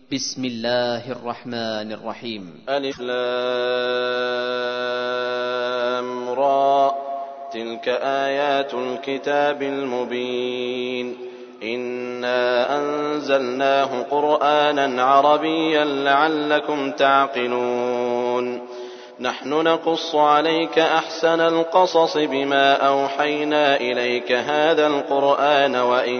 بسم الله الرحمن الرحيم. ألف لام را تلك آيات الكتاب المبين إنا أنزلناه قرآنا عربيا لعلكم تعقلون نحن نقص عليك أحسن القصص بما أوحينا إليك هذا القرآن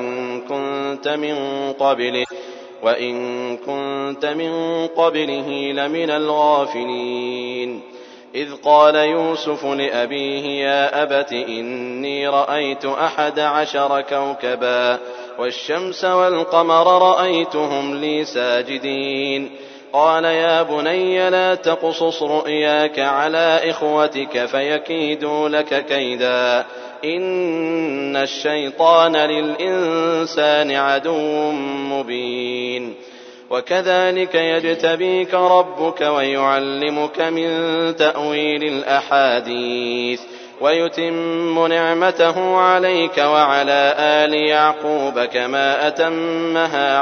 وإن كنت من قبله لمن الغافلين إذ قال يوسف لأبيه يا أبت إني رأيت 11 كوكبا والشمس والقمر رأيتهم لي ساجدين قال يا بني لا تقصص رؤياك على إخوتك فيكيدوا لك كيدا إن الشيطان للإنسان عدو مبين وكذلك يجتبيك ربك ويعلمك من تأويل الأحاديث ويتم نعمته عليك وعلى آل يعقوب كما أتمها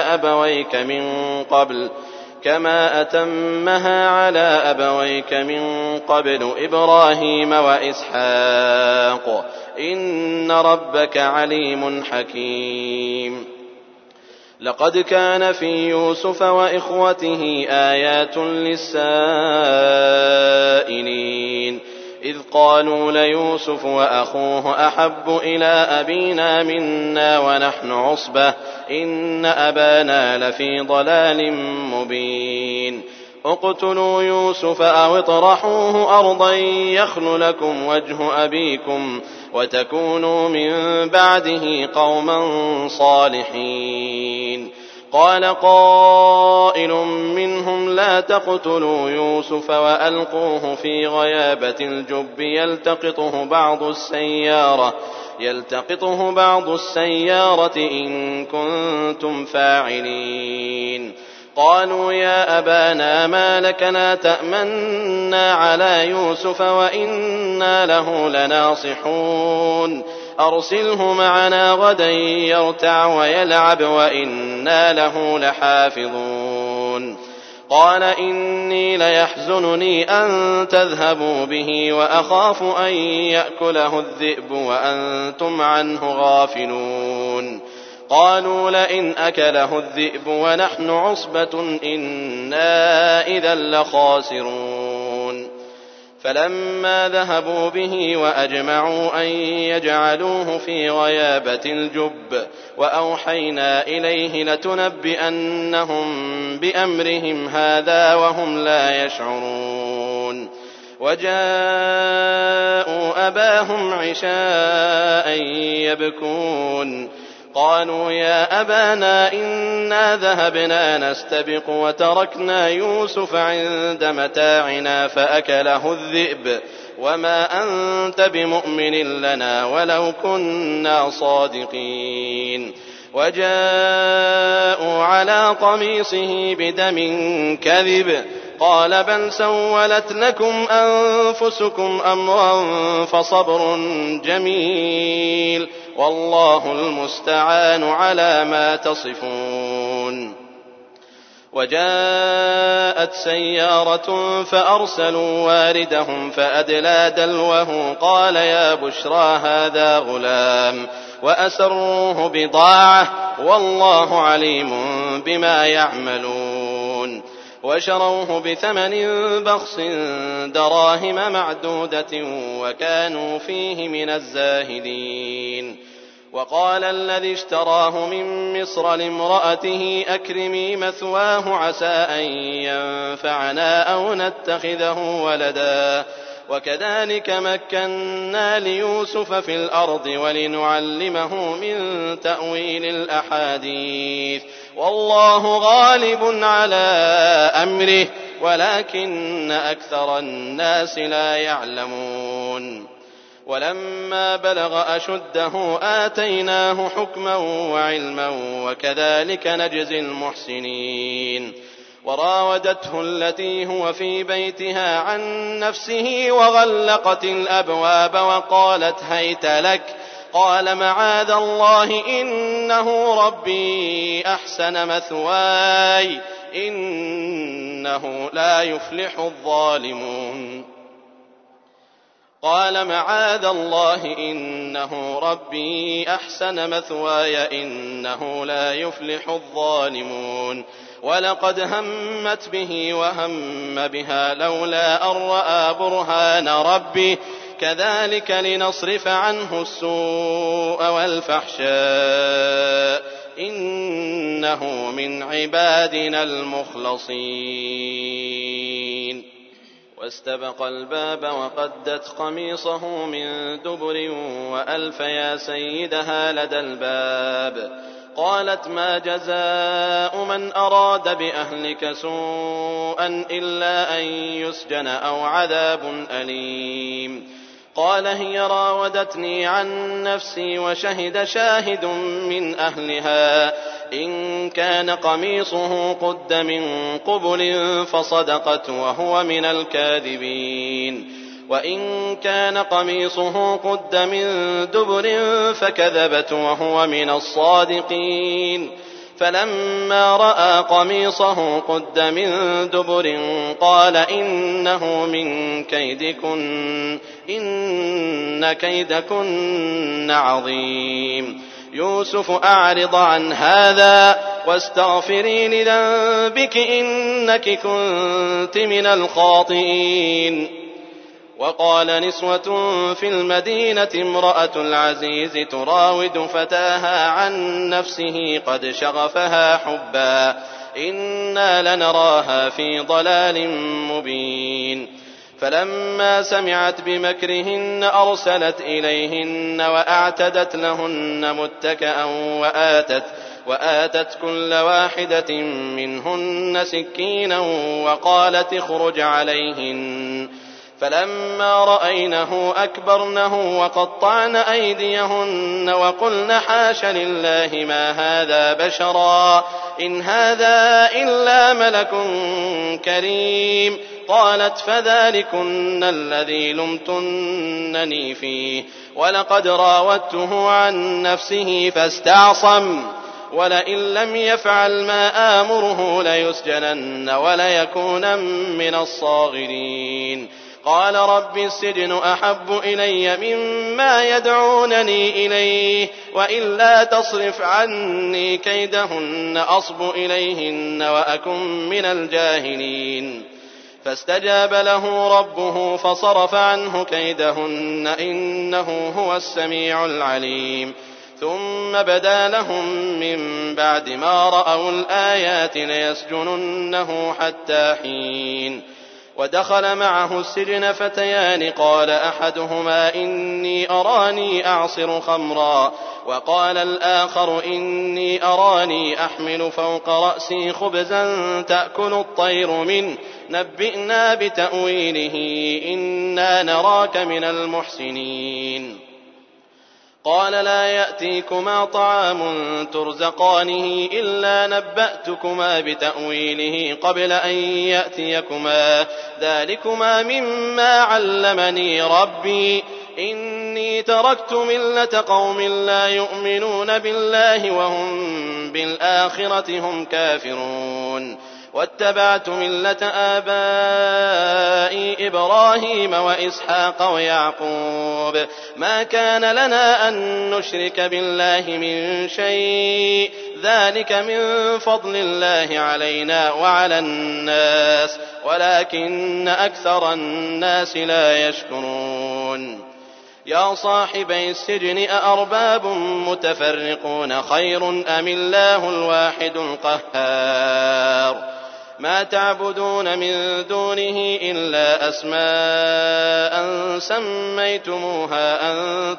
على أبويك من قبل إبراهيم وإسحاق إن ربك عليم حكيم لقد كان في يوسف وإخوته آيات للسائلين إذ قالوا ليوسف وأخوه أحب إلى أبينا منا ونحن عصبة إن أبانا لفي ضلال مبين اقتلوا يوسف أو اطرحوه أرضا يخل لكم وجه أبيكم وتكونوا من بعده قوما صالحين قال قائل منهم لا تقتلوا يوسف وألقوه في غيابة الجب يلتقطه بعض السيارة إن كنتم فاعلين قالوا يا أبانا ما لك لا تأمنا على يوسف وإنا له لناصحون أرسله معنا غدا يرتع ويلعب وإنا له لحافظون قال إني ليحزنني أن تذهبوا به وأخاف أن يأكله الذئب وأنتم عنه غافلون قالوا لئن أكله الذئب ونحن عصبة إنا إذا لخاسرون فلما ذهبوا به وأجمعوا أن يجعلوه في غيابة الجب وأوحينا إليه لتنبئنهم بأمرهم هذا وهم لا يشعرون وجاءوا أباهم عشاء يبكون قالوا يا أبانا إنا ذهبنا نستبق وتركنا يوسف عند متاعنا فأكله الذئب وما أنت بمؤمن لنا ولو كنا صادقين وجاءوا على قميصه بدم كذب قال بل سولت لكم أنفسكم أمرا فصبر جميل والله المستعان على ما تصفون وجاءت سيارة فأرسلوا واردهم فأدلى دلوه قال يا بشرى هذا غلام وأسروه بضاعة والله عليم بما يعملون وشروه بثمن بخس دراهم معدودة وكانوا فيه من الزاهدين وقال الذي اشتراه من مصر لامرأته أكرمي مثواه عسى أن ينفعنا أو نتخذه ولدا وكذلك مكنا ليوسف في الأرض ولنعلمه من تأويل الأحاديث والله غالب على أمره ولكن أكثر الناس لا يعلمون ولما بلغ أشده آتيناه حكما وعلما وكذلك نجزي المحسنين وراودته التي هو في بيتها عن نفسه وغلقت الأبواب وقالت هيت لك قال معاذ الله إنه ربي أحسن مثواي إنه لا يفلح الظالمون. قال معاذ الله إنه ربي أحسن مثواي إنه لا يفلح الظالمون. ولقد همت به وهم بها لولا أن رأى برهان ربه كذلك لنصرف عنه السوء والفحشاء إنه من عبادنا المخلصين. واستبق الباب وقدت قميصه من دبر وألف يا سيدها لدى الباب. قالت ما جزاء من أراد بأهلك سوءا إلا أن يسجن أو عذاب أليم. قال هي راودتني عن نفسي وشهد شاهد من أهلها إن كان قميصه قد من قبل فصدقت وهو من الكاذبين وإن كان قميصه قد من دبر فكذبت وهو من الصادقين. فلما رأى قميصه قد من دبر قال إنه من كيدكن إن كيدكن عظيم. يوسف أعرض عن هذا واستغفري لذنبك إنك كنت من الخاطئين. وقال نسوة في المدينة امرأة العزيز تراود فتاها عن نفسه قد شغفها حبا إنا لنراها في ضلال مبين. فلما سمعت بمكرهن أرسلت إليهن وأعتدت لهن متكئا وآتت كل واحدة منهن سكينا وقالت اخرج عليهن. فلما رأينه أكبرنه وقطعن أيديهن وقلن حاش لله ما هذا بشرا إن هذا إلا ملك كريم. قالت فذلكن الذي لمتنني فيه ولقد راودته عن نفسه فاستعصم ولئن لم يفعل ما آمره ليسجنن وليكون من الصاغرين. قال رب السجن أحب إلي مما يدعونني إليه وإلا تصرف عني كيدهن أصب إليهن وأكن من الجاهلين. فاستجاب له ربه فصرف عنه كيدهن إنه هو السميع العليم. ثم بدا لهم من بعد ما رأوا الآيات ليسجننه حتى حين. ودخل معه السجن فتيان قال أحدهما إني أراني أعصر خمرا وقال الآخر إني أراني أحمل فوق رأسي خبزا تأكل الطير منه نبئنا بتأويله إنا نراك من المحسنين. قال لا يأتيكما طعام ترزقانه إلا نبأتكما بتأويله قبل أن يأتيكما ذلكما مما علمني ربي إني تركت ملة قوم لا يؤمنون بالله وهم بالآخرة هم كافرون واتبعت ملة آبائي إبراهيم وإسحاق ويعقوب ما كان لنا أن نشرك بالله من شيء ذلك من فضل الله علينا وعلى الناس ولكن أكثر الناس لا يشكرون. يا صاحبي السجن أأرباب متفرقون خير أم الله الواحد القهار ما تعبدون من دونه إلا أسماء سميتموها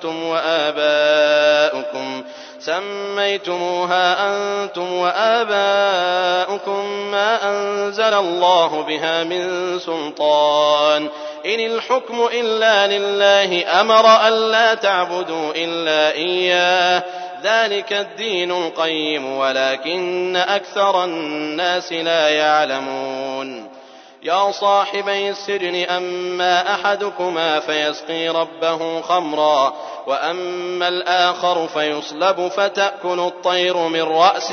أنتم وآباؤكم ما أنزل الله بها من سلطان إن الحكم إلا لله أمر ألا تعبدوا إلا إياه ذلك الدين القيم ولكن أكثر الناس لا يعلمون. يا صاحبي السجن أما أحدكما فيسقي ربه خمرا وأما الآخر فيصلب فتأكل الطير من رأسه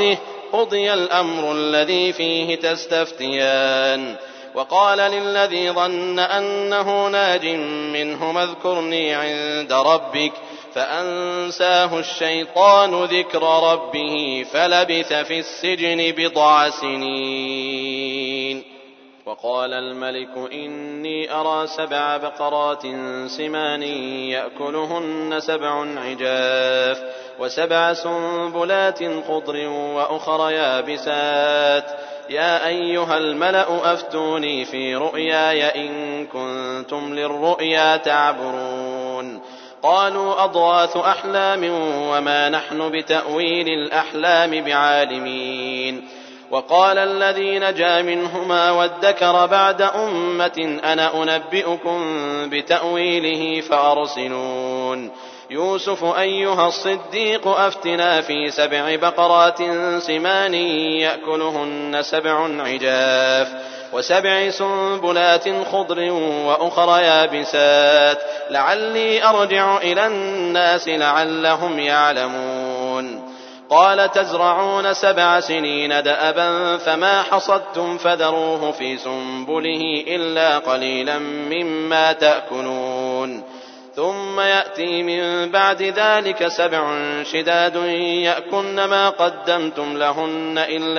قضي الأمر الذي فيه تستفتيان. وقال للذي ظن أنه ناج منهما اذكرني عند ربك فأنساه الشيطان ذكر ربه فلبث في السجن بضع سنين. وقال الملك إني أرى 7 بقرات سمان يأكلهن 7 عجاف و7 سنبلات خضر وأخر يابسات يا أيها الملأ أفتوني في رؤياي إن كنتم للرؤيا تعبرون. قالوا أضغاث أحلام وما نحن بتأويل الأحلام بعالمين. وقال الذي نجا منهما وادكر بعد أمة أنا أنبئكم بتأويله فأرسلون. يوسف أيها الصديق أفتنا في 7 بقرات سمان يأكلهن 7 عجاف و7 سنبلات خضر وأخر يابسات لعلي أرجع إلى الناس لعلهم يعلمون. قال تزرعون 7 سنين دأبا فما حصدتم فذروه في سنبله إلا قليلا مما تأكلون. ثم يأتي من بعد ذلك 7 شداد يأكلن ما قدمتم لهن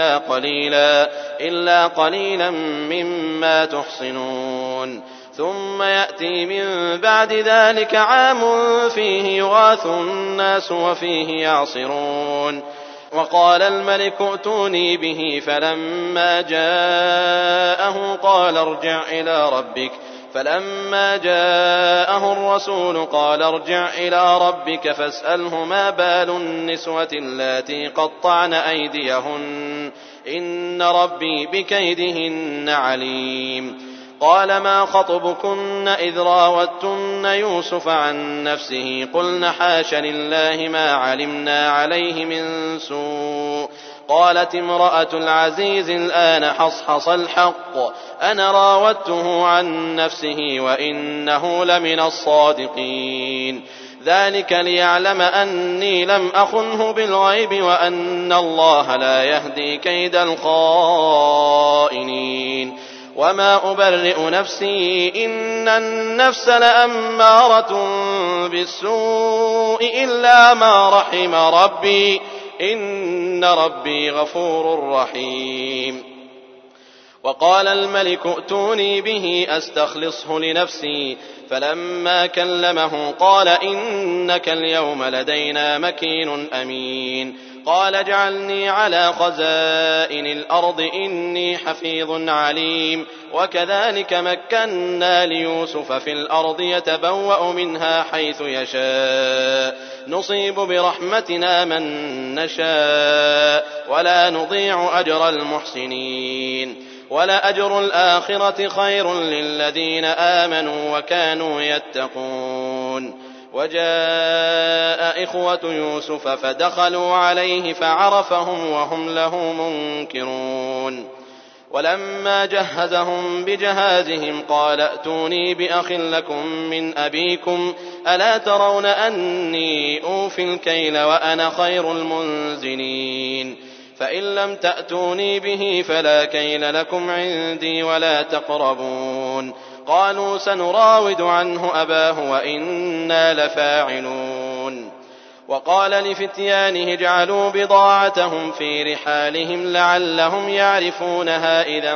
إلا قليلا مما تحصنون. ثم يأتي من بعد ذلك عام فيه يغاث الناس وفيه يعصرون. وقال الملك ائتوني به فلما جاءه قال ارجع إلى ربك فلما جاءه الرسول قال ارجع إلى ربك فاسأله ما بال النسوة اللاتي قطعن أيديهن إن ربي بكيدهن عليم. قال ما خطبكن إذ راوتن يوسف عن نفسه قلن حاش لله ما علمنا عليه من سوء. قالت امرأة العزيز الآن حصحص الحق أنا راودته عن نفسه وإنه لمن الصادقين. ذلك ليعلم أني لم أخنه بالغيب وأن الله لا يهدي كيد الخائنين. وما أبرئ نفسي إن النفس لأمارة بالسوء إلا ما رحم ربي إن ربي غفور رحيم. وقال الملك ائتوني به أستخلصه لنفسي فلما كلمه قال إنك اليوم لدينا مكين أمين. قال اجعلني على خزائن الأرض إني حفيظ عليم. وكذلك مكنا ليوسف في الأرض يتبوأ منها حيث يشاء نصيب برحمتنا من نشاء ولا نضيع أجر المحسنين. ولأجر الآخرة خير للذين آمنوا وكانوا يتقون. وجاء إخوة يوسف فدخلوا عليه فعرفهم وهم له منكرون. ولما جهزهم بجهازهم قال ائتوني بأخ لكم من أبيكم ألا ترون أني أوفي الكيل وأنا خير المنزلين. فإن لم تأتوني به فلا كيل لكم عندي ولا تقربون. قالوا سنراود عنه أباه وإنا لفاعلون. وقال لفتيانه اجعلوا بضاعتهم في رحالهم لعلهم يعرفونها إذا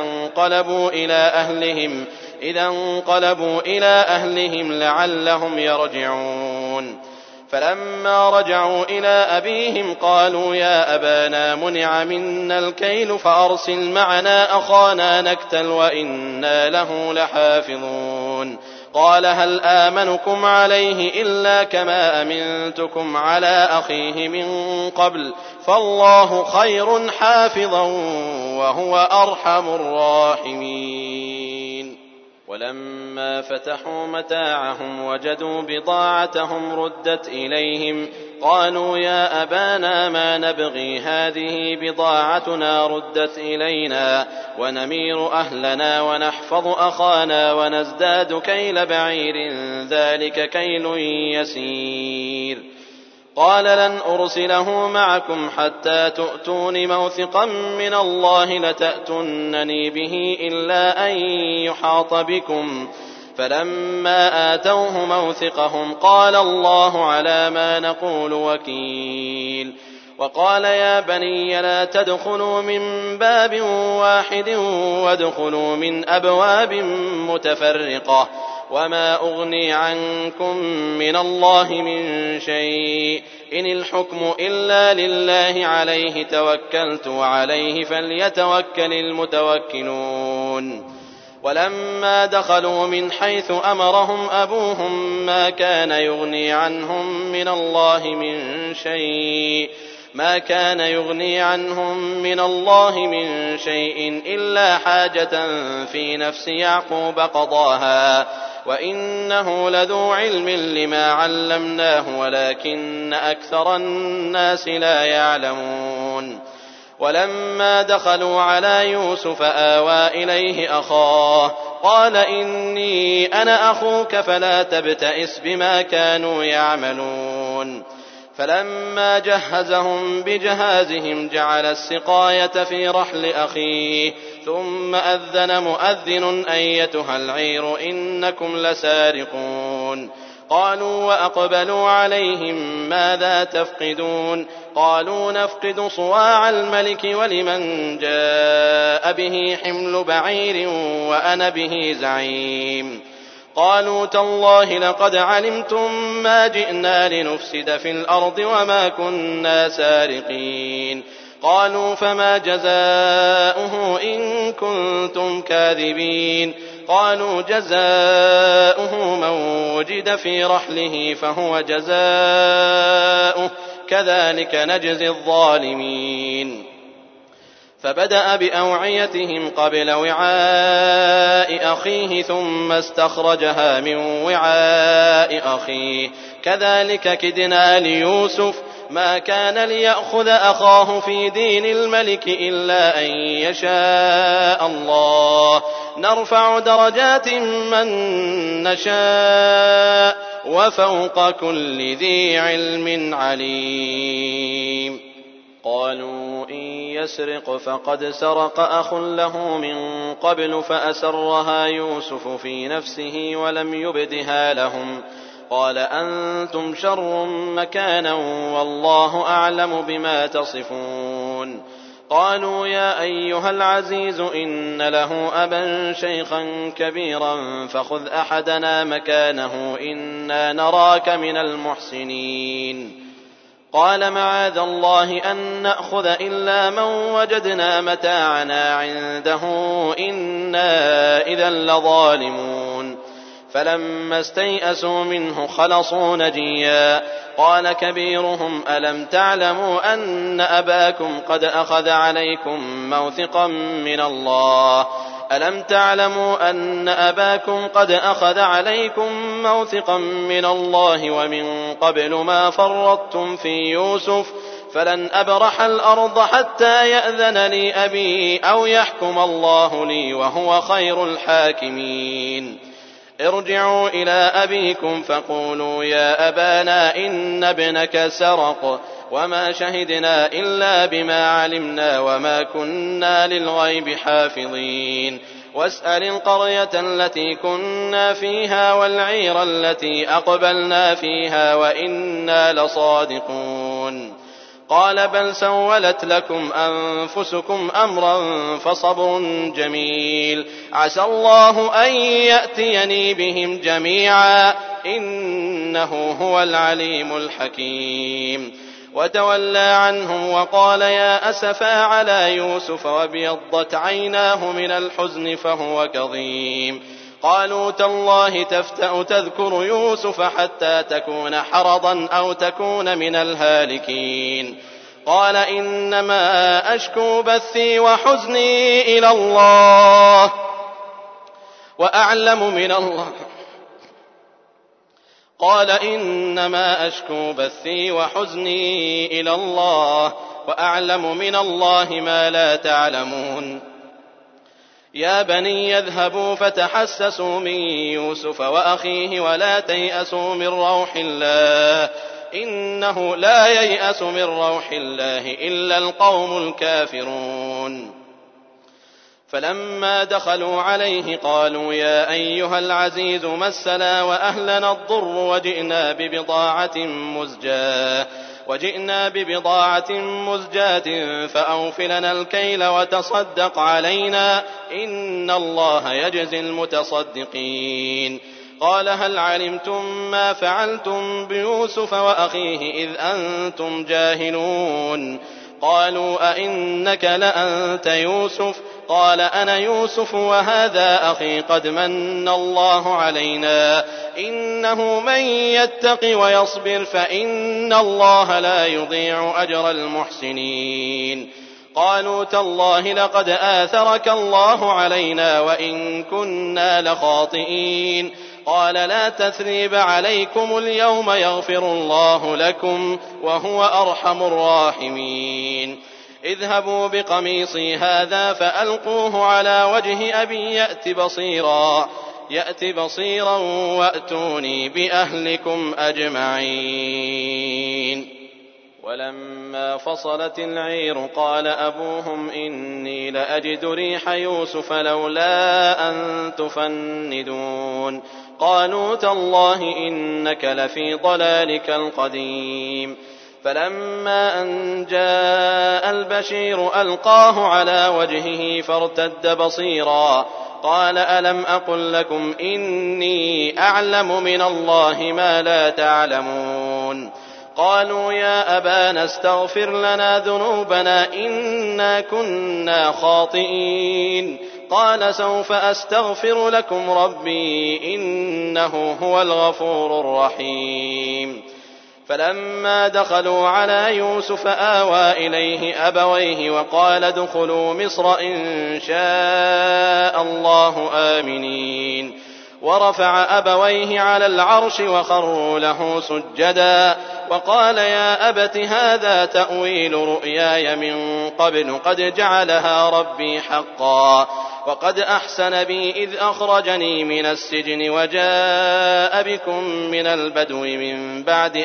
انقلبوا إلى أهلهم لعلهم يرجعون. فلما رجعوا إلى أبيهم قالوا يا أبانا منع منا الكيل فأرسل معنا أخانا نكتل وإنا له لحافظون. قال هل آمنكم عليه إلا كما أمنتكم على أخيه من قبل فالله خير حافظا وهو أرحم الراحمين. ولما فتحوا متاعهم وجدوا بضاعتهم ردت إليهم قالوا يا أبانا ما نبغي هذه بضاعتنا ردت إلينا ونمير أهلنا ونحفظ أخانا ونزداد كيل بعير ذلك كيل يسير. قال لن أرسله معكم حتى تؤتون موثقا من الله لتأتونني به إلا أن يحاط بكم. فلما آتوه موثقهم قال الله على ما نقول وكيل. وقال يا بني لا تدخلوا من باب واحد وادخلوا من أبواب متفرقة وما أغني عنكم من الله من شيء إن الحكم إلا لله عليه توكلت وعليه فليتوكل المتوكلون. ولما دخلوا من حيث أمرهم أبوهم ما كان يغني عنهم من الله من شيء إلا حاجة في نفس يعقوب قضاها وإنه لذو علم لما علمناه ولكن أكثر الناس لا يعلمون. ولما دخلوا على يوسف آوى إليه أخاه قال إني أنا أخوك فلا تبتئس بما كانوا يعملون. فلما جهزهم بجهازهم جعل السقاية في رحل أخيه ثم أذن مؤذن أيتها العير إنكم لسارقون. قالوا وأقبلوا عليهم ماذا تفقدون قالوا نفقد صواع الملك ولمن جاء به حمل بعير وأنا به زعيم. قالوا تالله لقد علمتم ما جئنا لنفسد في الأرض وما كنا سارقين. قالوا فما جزاؤه إن كنتم كاذبين. قالوا جزاؤه من وجد في رحله فهو جزاؤه كذلك نجزي الظالمين. فبدأ بأوعيتهم قبل وعاء أخيه ثم استخرجها من وعاء أخيه كذلك كدنا ليوسف ما كان ليأخذ أخاه في دين الملك إلا أن يشاء الله نرفع درجات من نشاء وفوق كل ذي علم عليم. قالوا إن يسرق فقد سرق أخ له من قبل فأسرها يوسف في نفسه ولم يبدها لهم قال أنتم شر مكانا والله أعلم بما تصفون. قالوا يا أيها العزيز إن له أبا شيخا كبيرا فخذ أحدنا مكانه إنا نراك من المحسنين. قال معاذ الله أن نأخذ إلا من وجدنا متاعنا عنده إنا إذا لظالمون. فلما استيئسوا منه خلصوا نجيا. قال كبيرهم ألم تعلموا أن أباكم قد أخذ عليكم موثقا من الله ومن قبل ما فرطتم في يوسف فلن أبرح الأرض حتى يأذن لي أبي أو يحكم الله لي وهو خير الحاكمين. ارجعوا إلى أبيكم فقولوا يا أبانا إن ابنك سرق وما شهدنا إلا بما علمنا وما كنا للغيب حافظين. واسأل القرية التي كنا فيها والعير التي أقبلنا فيها وإنا لصادقون. قال بل سولت لكم أنفسكم أمرا فصبر جميل عسى الله أن يأتيني بهم جميعا إنه هو العليم الحكيم. وتولى عنهم وقال يا أسفا على يوسف وابيضت عيناه من الحزن فهو كظيم. قالوا تالله تفتأ تذكر يوسف حتى تكون حرضا أو تكون من الهالكين. قال إنما أشكو بثي وحزني إلى الله وأعلم من الله ما لا تعلمون. يا بني يذهبوا فتحسسوا من يوسف وأخيه ولا تيأسوا من روح الله إنه لا ييأس من روح الله إلا القوم الكافرون. فلما دخلوا عليه قالوا يا أيها العزيز مسنا وأهلنا الضر وجئنا ببضاعة مزجاة فأوف لنا الكيل وتصدق علينا إن الله يجزي المتصدقين. قال هل علمتم ما فعلتم بيوسف وأخيه إذ أنتم جاهلون؟ قالوا أئنك لأنت يوسف؟ قال أنا يوسف وهذا أخي قد من الله علينا إنه من يتق ويصبر فإن الله لا يضيع أجر المحسنين. قالوا تالله لقد آثرك الله علينا وإن كنا لخاطئين. قال لا تثريب عليكم اليوم يغفر الله لكم وهو أرحم الراحمين. اذهبوا بقميصي هذا فألقوه على وجه أبي يأت بصيرا وأتوني بأهلكم أجمعين. ولما فصلت العير قال أبوهم إني لأجد ريح يوسف لولا أن تفندون. قالوا تالله إنك لفي ضلالك القديم. فلما أن جاء البشير ألقاه على وجهه فارتد بصيرا قال ألم أقل لكم إني أعلم من الله ما لا تعلمون؟ قالوا يا أبانا استغفر لنا ذنوبنا إنا كنا خاطئين. قال سوف أستغفر لكم ربي إنه هو الغفور الرحيم. فلما دخلوا على يوسف آوى إليه أبويه وقال ادخلوا مصر إن شاء الله آمنين. ورفع أبويه على العرش وخروا له سجدا وقال يا أبت هذا تأويل رؤياي من قبل قد جعلها ربي حقا وقد أحسن بي إذ أخرجني من السجن وجاء بكم من البدو من بعد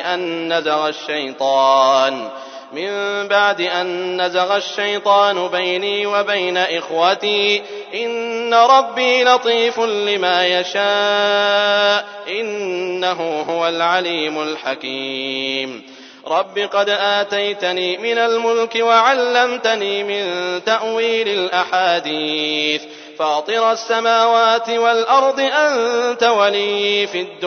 أن نزغ الشيطان بيني وبين إخوتي إن ربي لطيف لما يشاء إنه هو العليم الحكيم. رب قد آتيتني من الملك وعلمتني من تأويل الأحاديث فاطر السماوات والأرض أنت ولي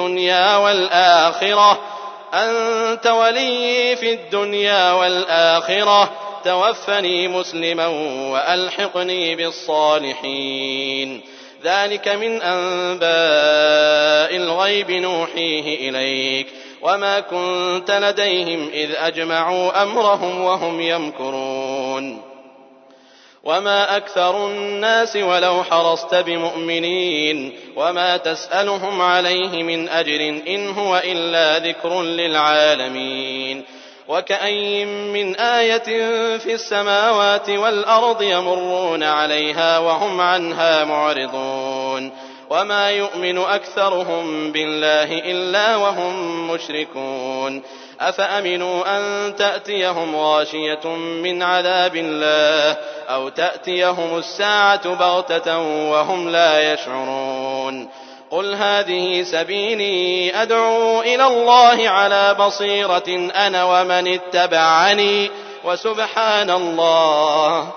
في الدنيا والآخرة توفني مسلما وألحقني بالصالحين. ذلك من أنباء الغيب نوحيه إليك وما كنت لديهم إذ أجمعوا أمرهم وهم يمكرون. وما أكثر الناس ولو حرصت بمؤمنين وما تسألهم عليه من أجر إن هو إلا ذكر للعالمين. وكأي من آية في السماوات والأرض يمرون عليها وهم عنها معرضون وما يؤمن أكثرهم بالله إلا وهم مشركون. أفأمنوا أن تأتيهم غاشية من عذاب الله أو تأتيهم الساعة بغتة وهم لا يشعرون. قل هذه سبيلي أدعو إلى الله على بصيرة أنا ومن اتبعني وسبحان الله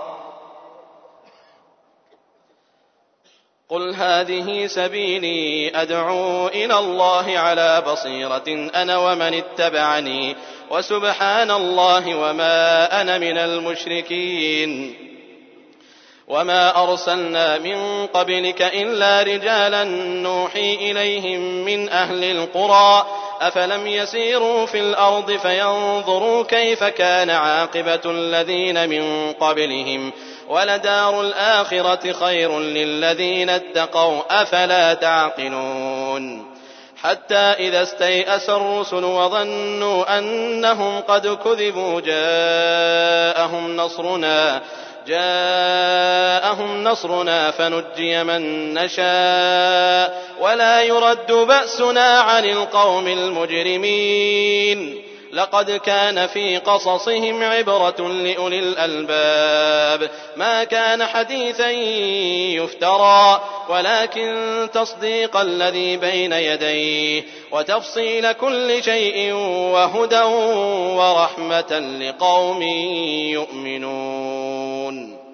قل هذه سبيلي أدعو إلى الله على بصيرة أنا ومن اتبعني وسبحان الله وما أنا من المشركين. وما أرسلنا من قبلك إلا رجالا نوحي إليهم من أهل القرى أفلم يسيروا في الأرض فينظروا كيف كان عاقبة الذين من قبلهم ولدار الآخرة خير للذين اتقوا أفلا تعقلون. حتى إذا استيأس الرسل وظنوا أنهم قد كذبوا جاءهم نصرنا فنجي من نشاء ولا يرد بأسنا عن القوم المجرمين. لقد كان في قصصهم عبرة لأولي الألباب ما كان حديثا يفترى ولكن تصديق الذي بين يديه وتفصيل كل شيء وهدى ورحمة لقوم يؤمنون.